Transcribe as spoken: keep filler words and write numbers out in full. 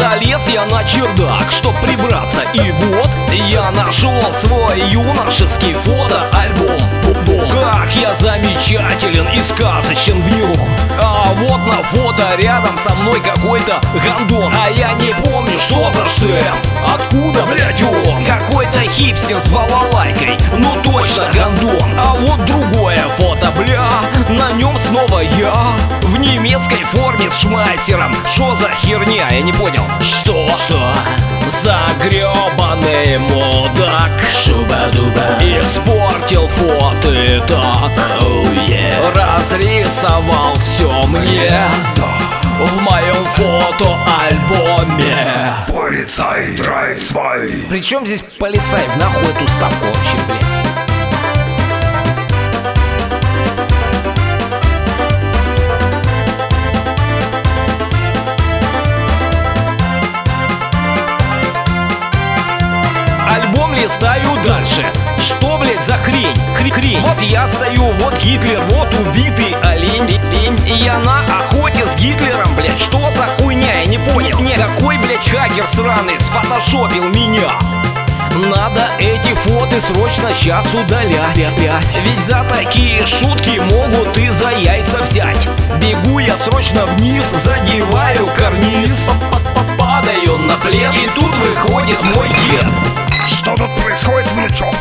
Залез я на чердак, чтоб прибраться, и вот я нашел свой юношеский фотоальбом. Как я замечателен и сказочен в нем. А вот на фото рядом со мной какой-то гандон, а я не помню, что за штемп. Откуда, блядь, он? Какой-то хипстер с балалайкой, ну точно гандон. А вот другое фото, бля, на нем снова я в немецкой форме с шмайсером. Что за херня? Я не понял. Что? Что? Загребанный мудак Шуба-дуба испортил фото и так, oh, yeah. Разрисовал все мне в моем фотоальбоме. Полицай драйв свой. Причем здесь полицай? Нахуй эту ставку вообще, блядь? Листаю дальше. Что, блядь, за хрень? Хрень. Вот я стою, вот Гитлер, вот убитый олень. И я на охоте с Гитлером, блядь. Что за хуйня? Я не понял. Не, какой, блядь, хакер сраный сфотошопил меня? Надо эти фото срочно сейчас удалять. Ведь за такие шутки могут и за яйца взять. Бегу я срочно вниз, задеваю карниз, падаю на плед, и тут выходит мой дед. Что тут происходит, внучок?